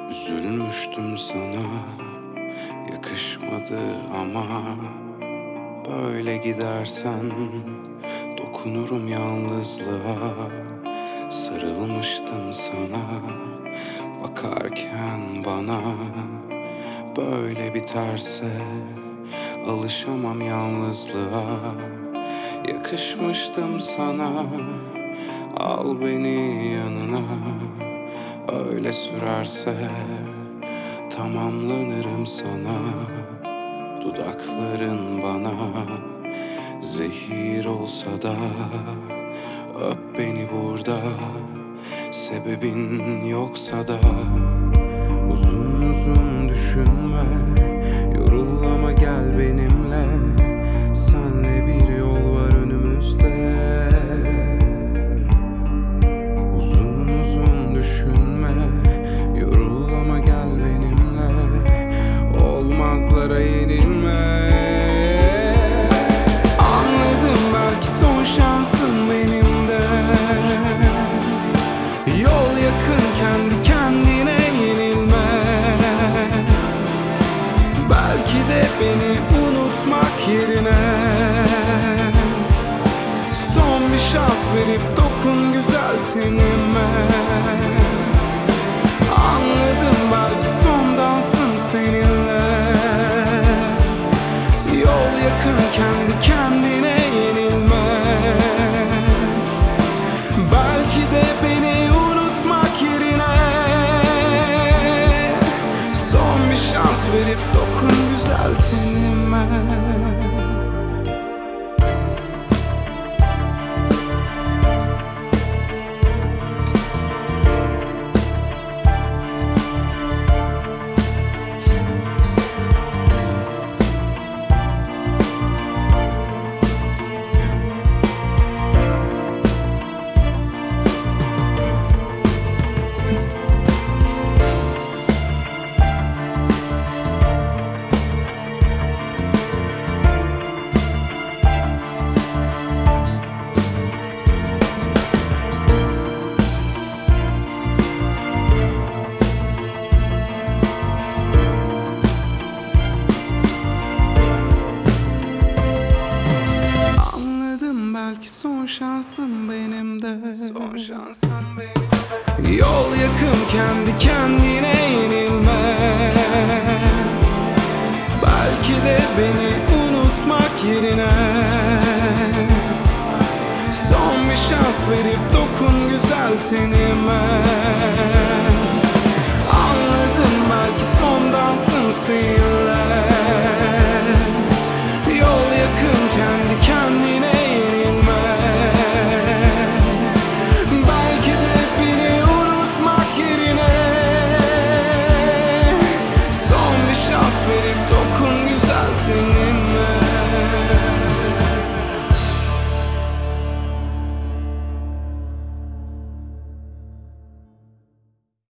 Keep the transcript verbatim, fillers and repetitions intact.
Üzülmüştüm sana, yakışmadı ama böyle gidersen dokunurum yalnızlığa. Sarılmıştım sana, bakarken bana böyle biterse alışamam yalnızlığa. Yakışmıştım sana, al beni yanına. Öyle sürerse tamamlanırım sana. Dudakların bana zehir olsa da öp beni burada, sebebin yoksa da. Uzun uzun düşünme, yorul ama gel benimle. Senle bir yol var önümüzde. Uzun uzun düşünme, yorul ama gel benimle. Olmazlara yenilme. Anladım, belki son şansın benim de. Yol yakın, kendi kendine yenilme. Belki de beni unutmak yerine son bir şans verip dokun güzel tenime. Anladım, belki son dansım seninle. Yol yakın, kendi kendine yenilme. Belki de beni unutmak yerine son bir şans verip dokun güzel tenime. Belki son şansım benim de. Son şansım benim. Yol yakın, kendi kendine yenilme. Belki de beni unutmak yerine son bir şans verip dokun güzel tenime.